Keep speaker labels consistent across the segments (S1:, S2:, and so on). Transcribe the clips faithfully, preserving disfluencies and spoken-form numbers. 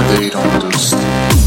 S1: they don't understand.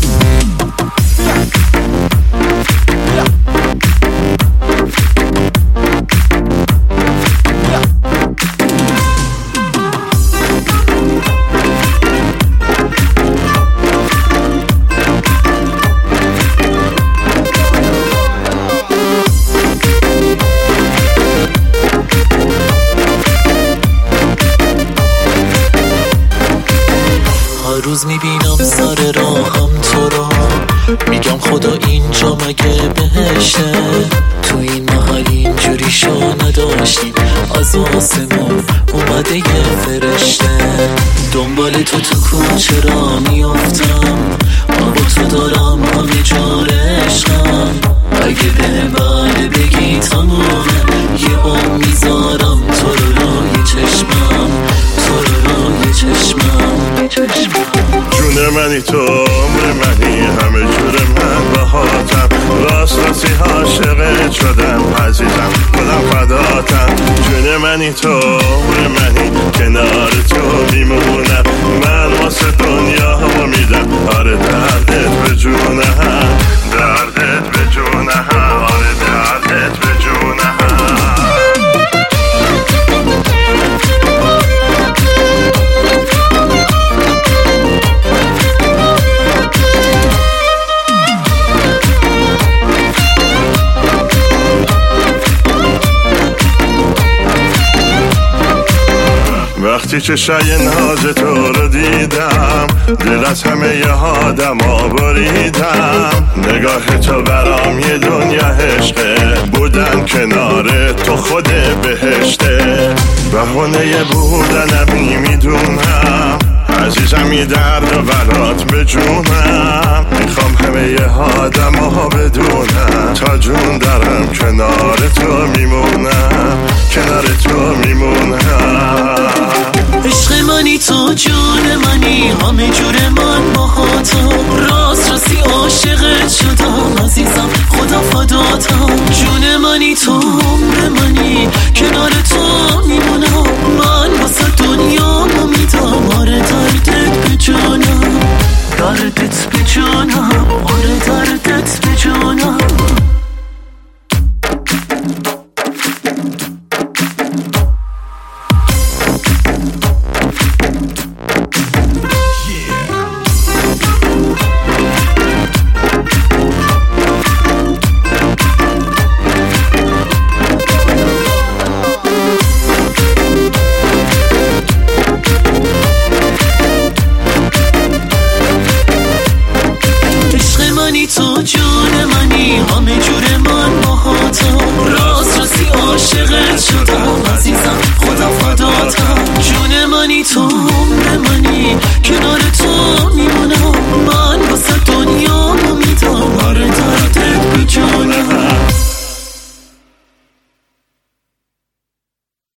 S2: روز میبینم سر راهم تو رو، میگم خدا اینجا مگه بهشته؟ تو این محل اینجوری شو نداشتیم، از آسمون اومده یه فرشته. دنبال تو تو کوچه را میافتم، با تو دارم همه جا عشقم. اگه به بله بگی تمومه، یه عمر میذارم تو رو روی چشمم، تو رو روی چشمم، چشمم.
S3: جون منی تو عمر منی، همه جور من باهاتم، راست راستی عاشقت شدم عزیزم، خودم فداتم. جون منی تو عمر منی، کنار تو میمونم، من واسه دنیا ها میدم. آره دردت به جونم، دردت به جونم، آره دردت به جونم. وقتی که شای ناز تو رو دیدم، دل از همه ی آدم ها بریدم. نگاه تو برام یه دنیا عشقه، بودن کنار تو خود بهشته. بهونه بودنم میدونم، عزیزم این درد و برات به جونم. میخوام همه ی آدم ها بدونم، تا جون دارم کنار تو میمونم، کنار تو میمونم.
S2: عشق منی تو جون منی، همه جور من باهاتم، راست راستی عاشقت شدم عزیزم، خدا فداتم. جون منی تو عمر منی، کنار تو میمونم، من واسه دنیا میدم. آره دردت به جونم، دردت به جونم، آره دردت به جونم.